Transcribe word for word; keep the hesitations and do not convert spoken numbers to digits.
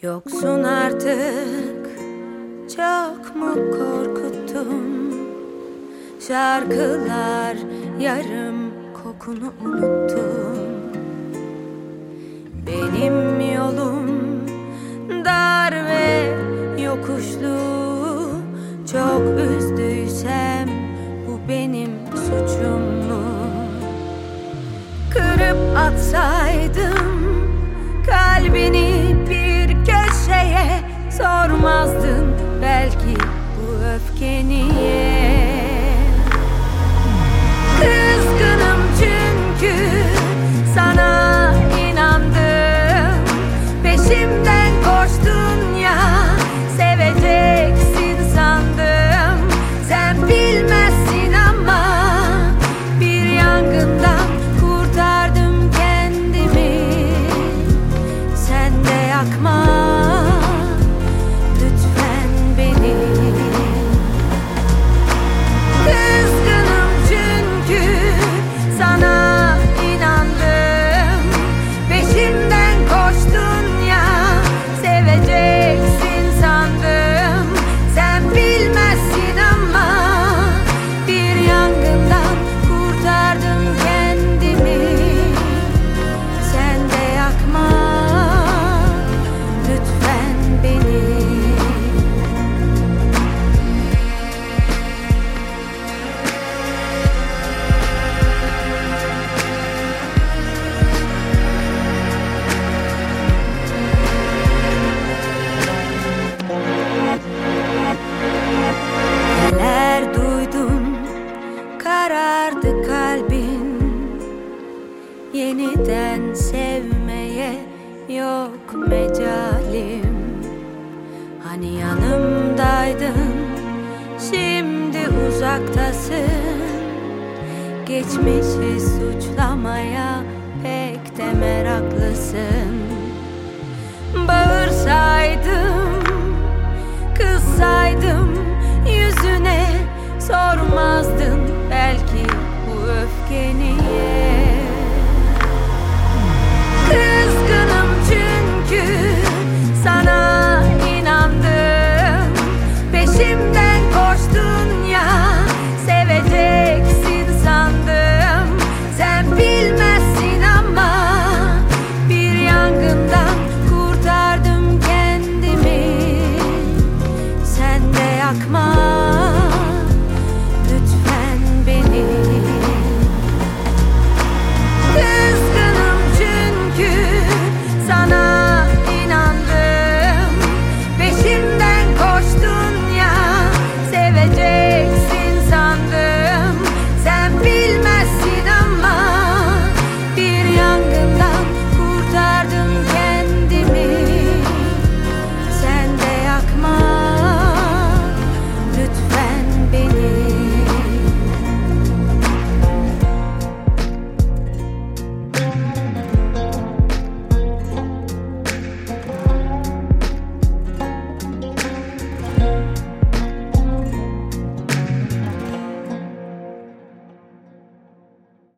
Yoksun artık, çok mu korkuttum? Şarkılar yarım, kokunu unuttum. Benim yolum dar ve yokuşlu. Çok üzdüysem bu benim suçum mu? Kırıp atsaydım kalbini bir köşeye, sormazdın belki bu öfke niye. Kızgınım çünkü sana inandım. Peşimden koştun ya, seveceksin sandım. Sen bilmezsin ama bir yangından kurtardım kendimi. Sen de yakma lütfen beni. Kızgınım çünkü sana inandım. Peşimden koştun ya, seveceksin sandım. Sen bilmezsin ama bir yangından kurtardım kendimi. Sen de yakma lütfen beni. Neler duydum, karardı kalbin. Yeniden sevmeye yok mecalim. Hani yanımdaydın, şimdi uzaktasın. Geçmişi suçlamaya pek de meraklısın.